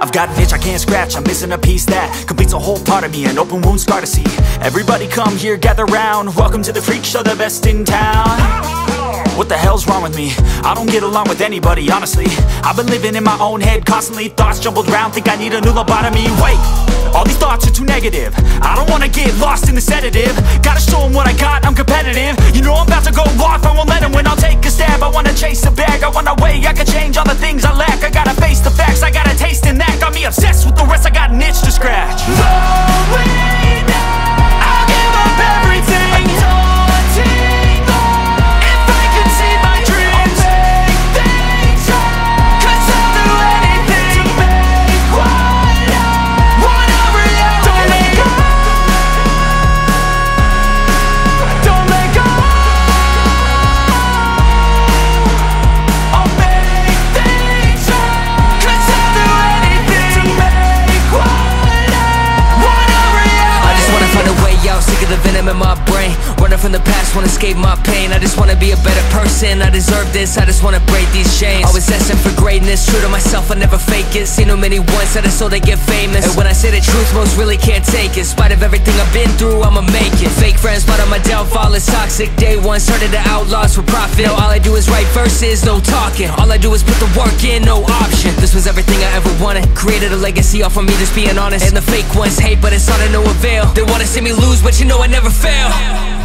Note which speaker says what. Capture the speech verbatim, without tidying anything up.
Speaker 1: I've got an itch I can't scratch, I'm missing a piece that completes a whole part of me, an open wound scar to see. Everybody come here, gather round, welcome to the freak show, the best in town. What the hell's wrong with me? I don't get along with anybody, honestly. I've been living in my own head constantly, thoughts jumbled round, think I need a new lobotomy. Wait, all these thoughts are too negative, I don't wanna get lost in the sedative. Gotta show them what I got, I'm competitive. You know I'm about to go off, I won't let them win, I'll take a stab. I wanna chase a bag, I wanna weigh, I can change all the things I lack. I gotta face the facts, I got a taste in that. Got me obsessed with the rest, I got an itch to scratch. Lonely now, I'll give up everything. Daunting though, if I could see my dreams, I'll make things right. Cause I'll do anything to make what I wanna reality. Don't let go, don't let go. I'll make things right. Cause I'll do anything to make what I wanna reality.
Speaker 2: I just wanna find a way out, sick of the venom in my brain. Running from the past, wanna escape my pain. I just wanna be a better person, I deserve this. I just wanna break these chains. Always asking for greatness, true to myself, I never fake it. Seen too many once that I so they get famous. And when I say the truth, most really can't take it. In spite of everything I've been through, I'ma make it. Fake friends, but on my downfall is toxic. Day one, started to outlaws for profit. Now all I do is write verses, no talking. All I do is put the work in, no option. This was everything I ever wanted. Created a legacy off of me, just being honest. And the fake ones hate, but it's all to no avail. They wanna see me lose, but you know I never fail.